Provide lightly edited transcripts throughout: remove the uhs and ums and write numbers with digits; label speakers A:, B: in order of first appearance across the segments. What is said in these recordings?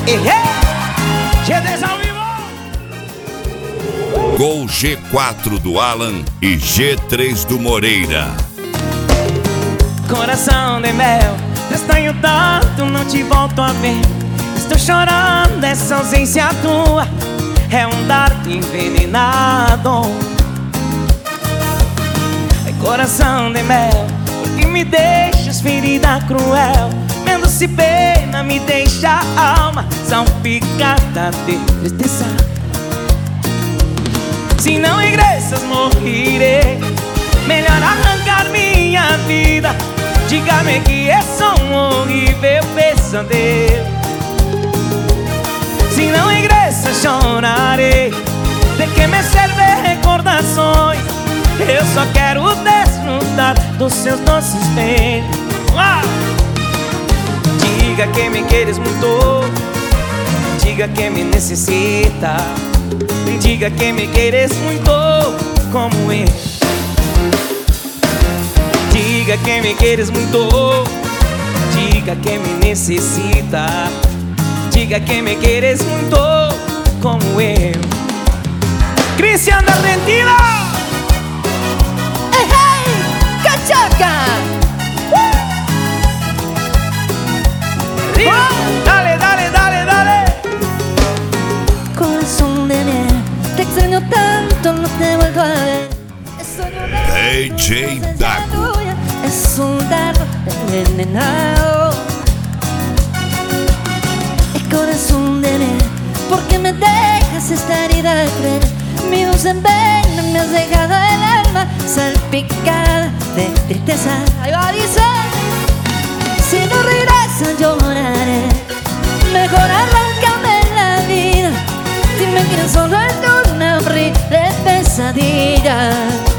A: G10 ao vivo.
B: Gol G4 do Alan e G3 do Moreira.
A: Coração de mel, te estranho tanto, não te volto a ver. Estou chorando, essa ausência tua é um dardo envenenado. Coração de mel, porque me deixas ferida cruel. Vendo-se pena, me deixa a alma salpicada de tristeza. Se não regressas, morrerei. Melhor arrancar minha vida. Diga-me que é só um horrível pesadelo. Se não regressas, chorarei. De que me servem recordações? Eu só quero desfrutar dos seus doces beijos. Diga que me queres muito. Diga que me necessita. Diga que me queres muito como eu. Diga que me queres muito. Diga que me necessita. Diga que me queres muito como eu. Cristian da Argentina.
C: Hey, hey, cachaca.
A: Dale, dale, dale, dale.
C: Corazón de miel, te extraño tanto, no te vuelvo a ver.
B: DJ Dago.
C: Es un dardo envenenado. El corazón de miel, ¿por qué me dejas esta herida de cruel? Mi voz en vena, me has dejado el alma salpicada de tristeza. Ahí va, dice: si no regresas lloraré. Mejor arráncame la vida. Dime que solo es una horrible pesadilla.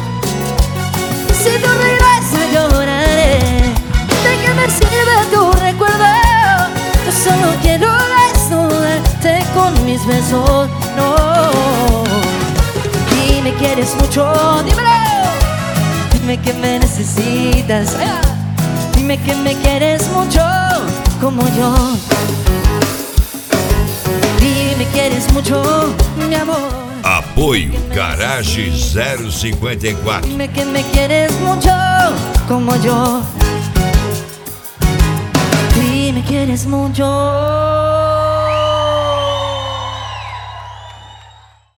C: Si tú regresas lloraré. ¿De qué me sirve tu recuerdo? Yo solo quiero desnudarte con mis besos. No. Dime que eres mucho, dímelo. Dime que me necesitas. Dime que me quieres mucho como yo. Dime que eres mucho, mi amor.
B: Apoio Garage 054.
C: Dime que me quieres mucho como yo. Dime que eres mucho.